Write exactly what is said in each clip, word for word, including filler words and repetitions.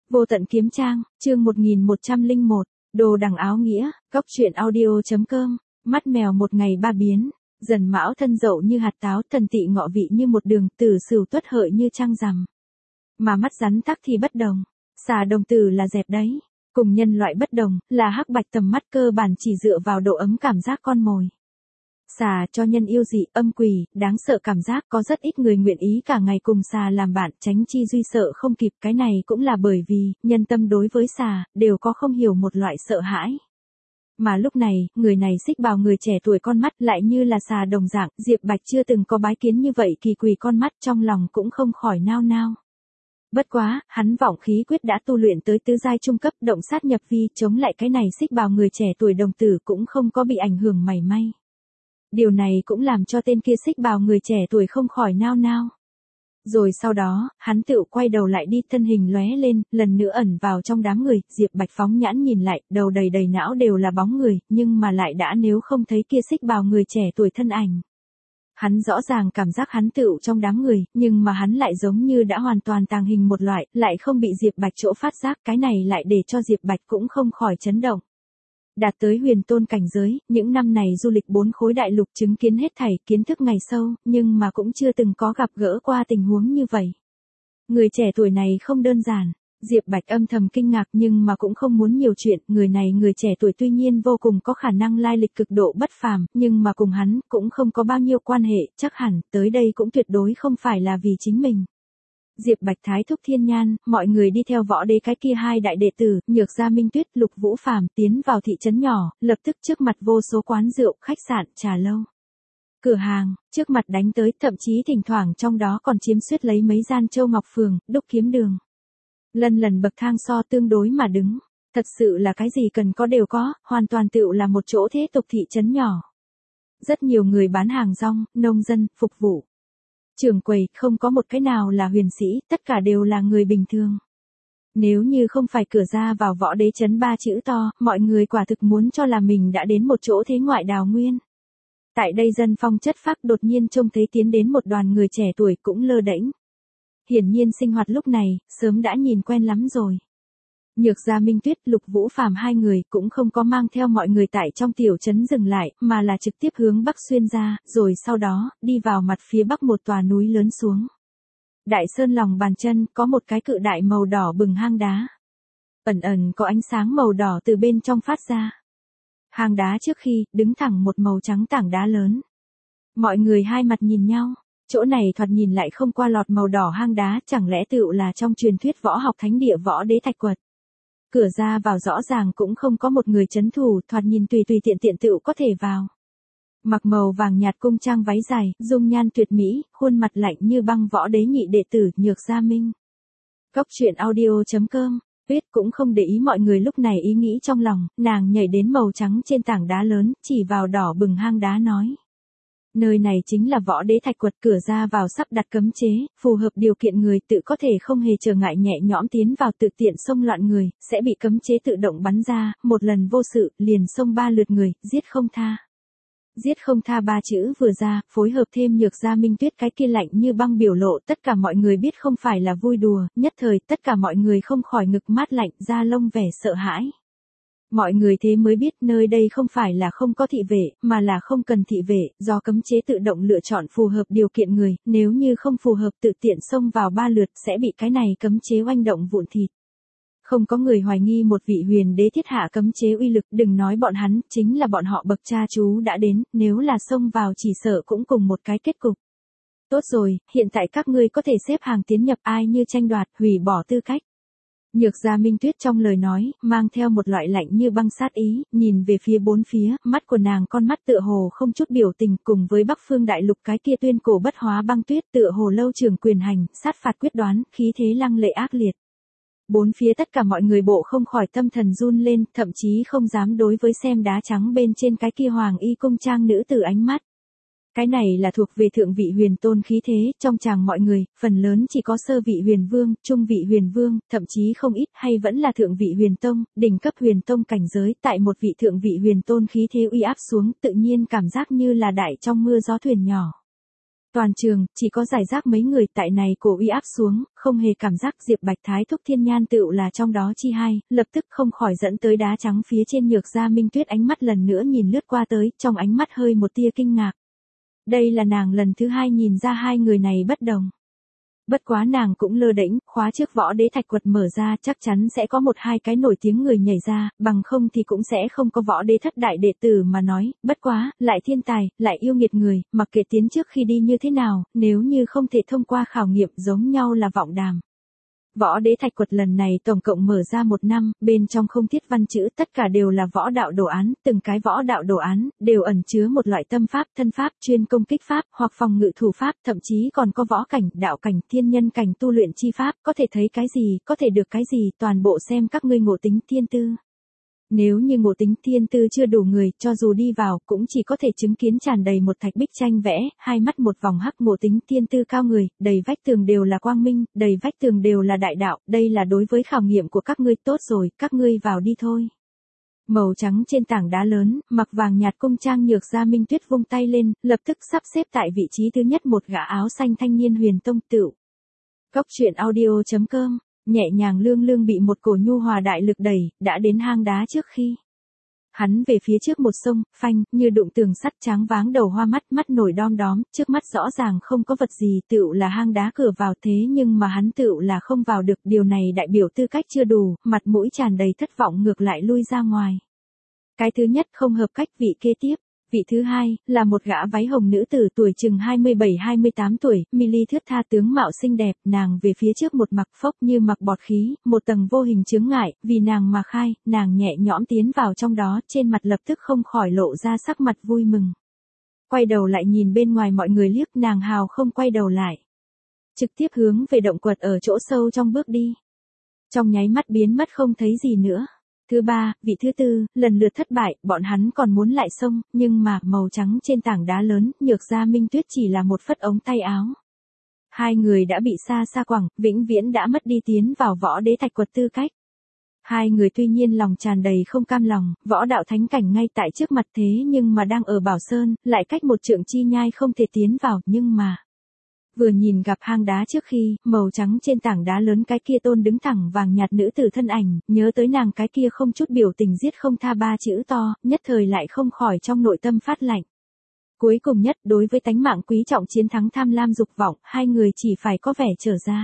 Vô tận kiếm trang, chương một nghìn một trăm lẻ một, đồ đằng áo nghĩa, góc truyện audio.com, mắt mèo một ngày ba biến, dần mão thân dậu như hạt táo, thần tỵ ngọ vị như một đường, tử sửu tuất hợi như trăng rằm. Mà mắt rắn tắc thì bất đồng, xà đồng tử là dẹp đấy, cùng nhân loại bất đồng, là hắc bạch tầm mắt cơ bản chỉ dựa vào độ ấm cảm giác con mồi. Xà cho nhân yêu dị, âm quỷ, đáng sợ cảm giác, có rất ít người nguyện ý cả ngày cùng xà làm bạn, tránh chi duy sợ không kịp. Cái này cũng là bởi vì, nhân tâm đối với xà, đều có không hiểu một loại sợ hãi. Mà lúc này, người này xích bào người trẻ tuổi con mắt lại như là xà đồng dạng, Diệp Bạch chưa từng có bái kiến như vậy kỳ quỳ con mắt, trong lòng cũng không khỏi nao nao. Bất quá, hắn vọng khí quyết đã tu luyện tới tứ giai trung cấp, động sát nhập vi, chống lại cái này xích bào người trẻ tuổi đồng tử cũng không có bị ảnh hưởng mảy may. Điều này cũng làm cho tên kia xích bào người trẻ tuổi không khỏi nao nao. Rồi sau đó, hắn tự quay đầu lại đi, thân hình lóe lên, lần nữa ẩn vào trong đám người. Diệp Bạch phóng nhãn nhìn lại, đầu đầy đầy não đều là bóng người, nhưng mà lại đã nếu không thấy kia xích bào người trẻ tuổi thân ảnh. Hắn rõ ràng cảm giác hắn tựu trong đám người, nhưng mà hắn lại giống như đã hoàn toàn tàng hình một loại, lại không bị Diệp Bạch chỗ phát giác, cái này lại để cho Diệp Bạch cũng không khỏi chấn động. Đạt tới huyền tôn cảnh giới, những năm này du lịch bốn khối đại lục chứng kiến hết thảy, kiến thức ngày sâu, nhưng mà cũng chưa từng có gặp gỡ qua tình huống như vậy. Người trẻ tuổi này không đơn giản. Diệp Bạch âm thầm kinh ngạc nhưng mà cũng không muốn nhiều chuyện, người này người trẻ tuổi tuy nhiên vô cùng có khả năng lai lịch cực độ bất phàm, nhưng mà cùng hắn cũng không có bao nhiêu quan hệ, chắc hẳn tới đây cũng tuyệt đối không phải là vì chính mình. Diệp Bạch thái thúc thiên nhan, mọi người đi theo võ đế cái kia hai đại đệ tử, Nhược Gia Minh Tuyết, Lục Vũ Phàm tiến vào thị trấn nhỏ, lập tức trước mặt vô số quán rượu, khách sạn, trà lâu, cửa hàng, trước mặt đánh tới, thậm chí thỉnh thoảng trong đó còn chiếm xuyết lấy mấy gian Châu Ngọc Phường, Đúc Kiếm Đường. Lần lần bậc thang so tương đối mà đứng, thật sự là cái gì cần có đều có, hoàn toàn tựu là một chỗ thế tục thị trấn nhỏ. Rất nhiều người bán hàng rong, nông dân, phục vụ. Trưởng quầy, không có một cái nào là huyền sĩ, tất cả đều là người bình thường. Nếu như không phải cửa ra vào võ đế trấn ba chữ to, mọi người quả thực muốn cho là mình đã đến một chỗ thế ngoại đào nguyên. Tại đây dân phong chất phác, đột nhiên trông thấy tiến đến một đoàn người trẻ tuổi cũng lơ đễnh. Hiển nhiên sinh hoạt lúc này, sớm đã nhìn quen lắm rồi. Nhược Gia Minh Tuyết, Lục Vũ Phàm hai người cũng không có mang theo mọi người tại trong tiểu trấn dừng lại, mà là trực tiếp hướng bắc xuyên ra, rồi sau đó, đi vào mặt phía bắc một tòa núi lớn xuống. Đại sơn lòng bàn chân, có một cái cự đại màu đỏ bừng hang đá. Ẩn ẩn có ánh sáng màu đỏ từ bên trong phát ra. Hang đá trước khi, đứng thẳng một màu trắng tảng đá lớn. Mọi người hai mặt nhìn nhau. Chỗ này thoạt nhìn lại không qua lọt màu đỏ hang đá, chẳng lẽ tựu là trong truyền thuyết võ học thánh địa võ đế thạch quật. Cửa ra vào rõ ràng cũng không có một người trấn thủ, thoạt nhìn tùy tùy tiện tiện tựu có thể vào. Mặc màu vàng nhạt cung trang váy dài, dung nhan tuyệt mỹ, khuôn mặt lạnh như băng võ đế nhị đệ tử, Nhược Gia Minh. Góc truyện audio.com, Tuyết cũng không để ý mọi người lúc này ý nghĩ trong lòng, nàng nhảy đến màu trắng trên tảng đá lớn, chỉ vào đỏ bừng hang đá nói. Nơi này chính là võ đế thạch quật, cửa ra vào sắp đặt cấm chế, phù hợp điều kiện người tự có thể không hề trở ngại nhẹ nhõm tiến vào, tự tiện xông loạn người, sẽ bị cấm chế tự động bắn ra, một lần vô sự, liền xông ba lượt người, giết không tha. Giết không tha ba chữ vừa ra, phối hợp thêm Nhược Gia Minh Tuyết cái kia lạnh như băng biểu lộ, tất cả mọi người biết không phải là vui đùa, nhất thời tất cả mọi người không khỏi ngực mát lạnh, da lông vẻ sợ hãi. Mọi người thế mới biết nơi đây không phải là không có thị vệ, mà là không cần thị vệ, do cấm chế tự động lựa chọn phù hợp điều kiện người, nếu như không phù hợp tự tiện xông vào ba lượt sẽ bị cái này cấm chế oanh động vụn thịt. Không có người hoài nghi một vị huyền đế thiết hạ cấm chế uy lực, đừng nói bọn hắn, chính là bọn họ bậc cha chú đã đến, nếu là xông vào chỉ sợ cũng cùng một cái kết cục. Tốt rồi, hiện tại các ngươi có thể xếp hàng tiến nhập, ai như tranh đoạt, hủy bỏ tư cách. Nhược Gia Minh Tuyết trong lời nói, mang theo một loại lạnh như băng sát ý, nhìn về phía bốn phía, mắt của nàng con mắt tựa hồ không chút biểu tình, cùng với Bắc Phương Đại Lục cái kia tuyên cổ bất hóa băng tuyết tựa hồ lâu trường quyền hành, sát phạt quyết đoán, khí thế lăng lệ ác liệt. Bốn phía tất cả mọi người bộ không khỏi tâm thần run lên, thậm chí không dám đối với xem đá trắng bên trên cái kia hoàng y cung trang nữ tử ánh mắt. Cái này là thuộc về thượng vị huyền tôn khí thế, trong chàng mọi người, phần lớn chỉ có sơ vị huyền vương, trung vị huyền vương, thậm chí không ít hay vẫn là thượng vị huyền tông, đỉnh cấp huyền tông cảnh giới, tại một vị thượng vị huyền tôn khí thế uy áp xuống, tự nhiên cảm giác như là đại trong mưa gió thuyền nhỏ. Toàn trường, chỉ có giải rác mấy người tại này cổ uy áp xuống, không hề cảm giác Diệp Bạch Thái thúc thiên nhan tựu là trong đó chi hai, lập tức không khỏi dẫn tới đá trắng phía trên Nhược Gia Minh Tuyết ánh mắt lần nữa nhìn lướt qua tới, trong ánh mắt hơi một tia kinh ngạc. Đây là nàng lần thứ hai nhìn ra hai người này bất đồng. Bất quá nàng cũng lơ đễnh, khóa trước võ đế thạch quật mở ra chắc chắn sẽ có một hai cái nổi tiếng người nhảy ra, bằng không thì cũng sẽ không có võ đế thất đại đệ tử mà nói, bất quá, lại thiên tài, lại yêu nghiệt người, mặc kệ tiến trước khi đi như thế nào, nếu như không thể thông qua khảo nghiệm giống nhau là vọng đàm. Võ đế thạch quật lần này tổng cộng mở ra một năm, bên trong không thiết văn chữ tất cả đều là võ đạo đồ án, từng cái võ đạo đồ án, đều ẩn chứa một loại tâm pháp, thân pháp, chuyên công kích pháp, hoặc phòng ngự thủ pháp, thậm chí còn có võ cảnh, đạo cảnh, thiên nhân cảnh tu luyện chi pháp, có thể thấy cái gì, có thể được cái gì, toàn bộ xem các ngươi ngộ tính thiên tư. Nếu như ngộ tính thiên tư chưa đủ người, cho dù đi vào, cũng chỉ có thể chứng kiến tràn đầy một thạch bích tranh vẽ, hai mắt một vòng hắc ngộ tính thiên tư cao người, đầy vách tường đều là quang minh, đầy vách tường đều là đại đạo, đây là đối với khảo nghiệm của các ngươi tốt rồi, các ngươi vào đi thôi. Màu trắng trên tảng đá lớn, mặc vàng nhạt cung trang Nhược Gia Minh Tuyết vung tay lên, lập tức sắp xếp tại vị trí thứ nhất một gã áo xanh thanh niên huyền tông tựu. Cốc truyện audio chấm com nhẹ nhàng lương lương bị một cổ nhu hòa đại lực đẩy, đã đến hang đá trước khi. Hắn về phía trước một sông, phanh, như đụng tường sắt tráng váng đầu hoa mắt, mắt nổi đom đóm, trước mắt rõ ràng không có vật gì, tựu là hang đá cửa vào thế nhưng mà hắn tựu là không vào được, điều này đại biểu tư cách chưa đủ, mặt mũi tràn đầy thất vọng ngược lại lui ra ngoài. Cái thứ nhất không hợp cách, vị kế tiếp. Vị thứ hai, là một gã váy hồng nữ tử tuổi chừng hai mươi bảy hai mươi tám tuổi, mi li thướt tha tướng mạo xinh đẹp, nàng về phía trước một mặc phốc như mặc bọt khí, một tầng vô hình chướng ngại, vì nàng mà khai, nàng nhẹ nhõm tiến vào trong đó, trên mặt lập tức không khỏi lộ ra sắc mặt vui mừng. Quay đầu lại nhìn bên ngoài mọi người liếc, nàng hào không quay đầu lại. Trực tiếp hướng về động quật ở chỗ sâu trong bước đi. Trong nháy mắt biến mất không thấy gì nữa. Thứ ba, vị thứ tư, lần lượt thất bại, bọn hắn còn muốn lại xông, nhưng mà, màu trắng trên tảng đá lớn, Nhược Gia Minh Tuyết chỉ là một phất ống tay áo. Hai người đã bị xa xa quẳng, vĩnh viễn đã mất đi tiến vào võ đế thạch quật tư cách. Hai người tuy nhiên lòng tràn đầy không cam lòng, võ đạo thánh cảnh ngay tại trước mặt thế nhưng mà đang ở Bảo Sơn, lại cách một trượng chi nhai không thể tiến vào, nhưng mà... Vừa nhìn gặp hang đá trước khi, màu trắng trên tảng đá lớn cái kia tôn đứng thẳng vàng nhạt nữ tử thân ảnh, nhớ tới nàng cái kia không chút biểu tình giết không tha ba chữ to, nhất thời lại không khỏi trong nội tâm phát lạnh. Cuối cùng nhất, đối với tánh mạng quý trọng chiến thắng tham lam dục vọng, hai người chỉ phải có vẻ trở ra.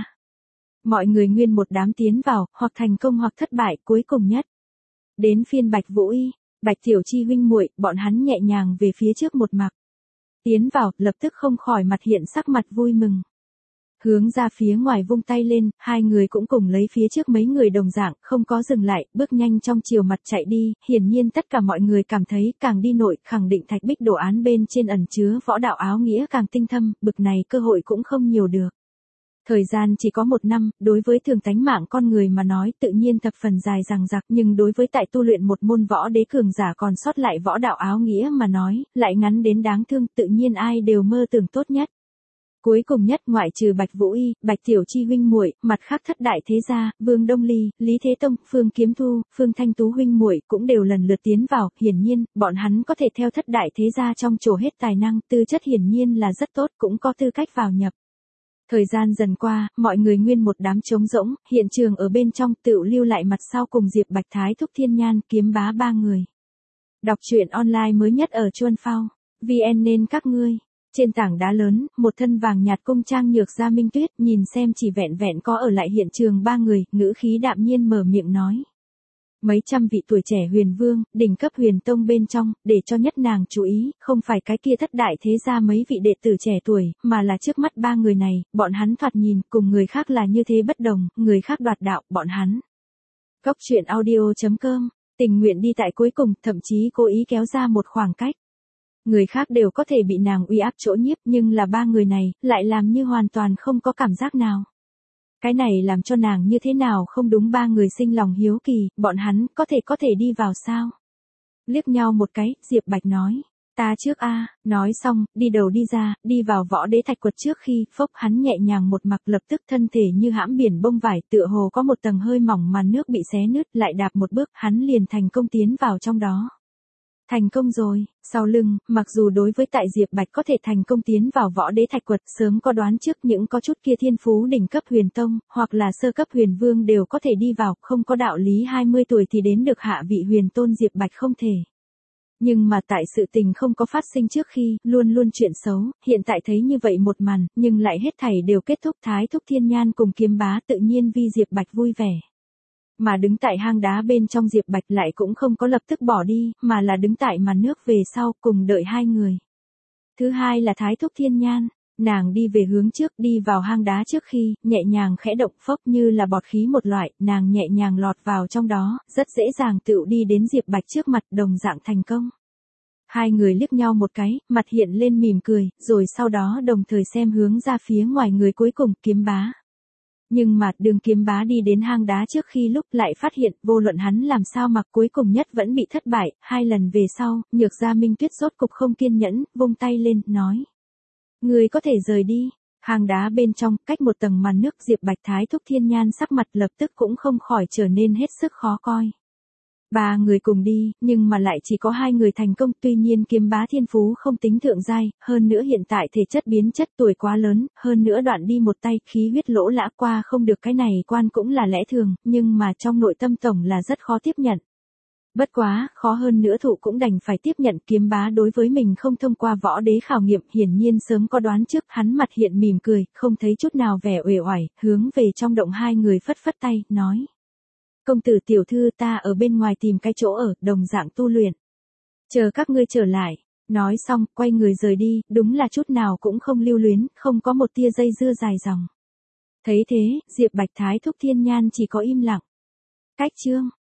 Mọi người nguyên một đám tiến vào, hoặc thành công hoặc thất bại, cuối cùng nhất. Đến phiên Bạch Vũ Y, Bạch Tiểu Chi huynh muội, bọn hắn nhẹ nhàng về phía trước một mặc. Tiến vào, lập tức không khỏi mặt hiện sắc mặt vui mừng. Hướng ra phía ngoài vung tay lên, hai người cũng cùng lấy phía trước mấy người đồng dạng, không có dừng lại, bước nhanh trong chiều mặt chạy đi, hiển nhiên tất cả mọi người cảm thấy càng đi nội, khẳng định thạch bích đồ án bên trên ẩn chứa võ đạo áo nghĩa càng tinh thâm, bực này cơ hội cũng không nhiều được. Thời gian chỉ có một năm, đối với thường tánh mạng con người mà nói tự nhiên thập phần dài dằng dặc, nhưng đối với tại tu luyện một môn võ đế cường giả còn sót lại võ đạo áo nghĩa mà nói, lại ngắn đến đáng thương, tự nhiên ai đều mơ tưởng tốt nhất. Cuối cùng nhất, ngoại trừ Bạch Vũ Y, Bạch Tiểu Chi huynh muội, mặt khác thất đại thế gia, Vương Đông Ly, Lý Thế Tông, Phương Kiếm Thu, Phương Thanh Tú huynh muội cũng đều lần lượt tiến vào, hiển nhiên, bọn hắn có thể theo thất đại thế gia trong trổ hết tài năng, tư chất hiển nhiên là rất tốt, cũng có tư cách vào nhập. Thời gian dần qua, mọi người nguyên một đám trống rỗng, hiện trường ở bên trong tựu lưu lại mặt sau cùng Diệp Bạch Thái thúc thiên nhan kiếm bá ba người. Đọc truyện online mới nhất ở Chuan Phao, vê en nên các ngươi. Trên tảng đá lớn, một thân vàng nhạt cung trang Nhược Gia Minh Tuyết nhìn xem chỉ vẹn vẹn có ở lại hiện trường ba người, ngữ khí đạm nhiên mở miệng nói. Mấy trăm vị tuổi trẻ huyền vương, đỉnh cấp huyền tông bên trong, để cho nhất nàng chú ý, không phải cái kia thất đại thế gia mấy vị đệ tử trẻ tuổi, mà là trước mắt ba người này, bọn hắn thoạt nhìn, cùng người khác là như thế bất đồng, người khác đoạt đạo, bọn hắn. Cốc truyện audio chấm com, tình nguyện đi tại cuối cùng, thậm chí cố ý kéo ra một khoảng cách. Người khác đều có thể bị nàng uy áp chỗ nhiếp, nhưng là ba người này, lại làm như hoàn toàn không có cảm giác nào. Cái này làm cho nàng như thế nào không đúng, ba người sinh lòng hiếu kỳ, bọn hắn có thể có thể đi vào sao? Liếc nhau một cái, Diệp Bạch nói, ta trước a, nói xong, đi đầu đi ra, đi vào võ đế thạch quật trước khi, phốc hắn nhẹ nhàng một mặc lập tức thân thể như hãm biển bông vải, tựa hồ có một tầng hơi mỏng màn nước bị xé nứt, lại đạp một bước, hắn liền thành công tiến vào trong đó. Thành công rồi, sau lưng, mặc dù đối với tại Diệp Bạch có thể thành công tiến vào võ đế thạch quật sớm có đoán trước những có chút kia thiên phú đỉnh cấp huyền tông, hoặc là sơ cấp huyền vương đều có thể đi vào, không có đạo lý hai mươi tuổi thì đến được hạ vị huyền tôn Diệp Bạch không thể. Nhưng mà tại sự tình không có phát sinh trước khi, luôn luôn chuyện xấu, hiện tại thấy như vậy một màn, nhưng lại hết thảy đều kết thúc Thái Thúc Thiên Nhan cùng Kiếm Bá tự nhiên vi Diệp Bạch vui vẻ. Mà đứng tại hang đá bên trong Diệp Bạch lại cũng không có lập tức bỏ đi, mà là đứng tại màn nước về sau cùng đợi hai người. Thứ hai là Thái Thúc Thiên Nhan, nàng đi về hướng trước đi vào hang đá trước khi, nhẹ nhàng khẽ động phốc như là bọt khí một loại, nàng nhẹ nhàng lọt vào trong đó, rất dễ dàng tựu đi đến Diệp Bạch trước mặt đồng dạng thành công. Hai người liếc nhau một cái, mặt hiện lên mỉm cười, rồi sau đó đồng thời xem hướng ra phía ngoài người cuối cùng, Kiếm Bá. Nhưng mà đường Kiếm Bá đi đến hang đá trước khi lúc lại phát hiện vô luận hắn làm sao mặc cuối cùng nhất vẫn bị thất bại, hai lần về sau, Nhược Gia Minh Tuyết rốt cục không kiên nhẫn, vung tay lên, nói. Người có thể rời đi, hang đá bên trong, cách một tầng màn nước Diệp Bạch Thái Thúc Thiên Nhan sắc mặt lập tức cũng không khỏi trở nên hết sức khó coi. Ba người cùng đi, nhưng mà lại chỉ có hai người thành công, tuy nhiên Kiếm Bá thiên phú không tính thượng giai, hơn nữa hiện tại thể chất biến chất tuổi quá lớn, hơn nữa đoạn đi một tay, khí huyết lỗ lã qua không được cái này quan cũng là lẽ thường, nhưng mà trong nội tâm tổng là rất khó tiếp nhận. Bất quá, khó hơn nữa thụ cũng đành phải tiếp nhận Kiếm Bá đối với mình không thông qua võ đế khảo nghiệm, hiển nhiên sớm có đoán trước, hắn mặt hiện mỉm cười, không thấy chút nào vẻ uể oải, hướng về trong động hai người phất phất tay, nói. Công tử tiểu thư ta ở bên ngoài tìm cái chỗ ở, đồng dạng tu luyện. Chờ các ngươi trở lại. Nói xong, quay người rời đi, đúng là chút nào cũng không lưu luyến, không có một tia dây dưa dài dòng. Thấy thế, Diệp Bạch Thái Thúc Thiên Nhan chỉ có im lặng. Cách chương.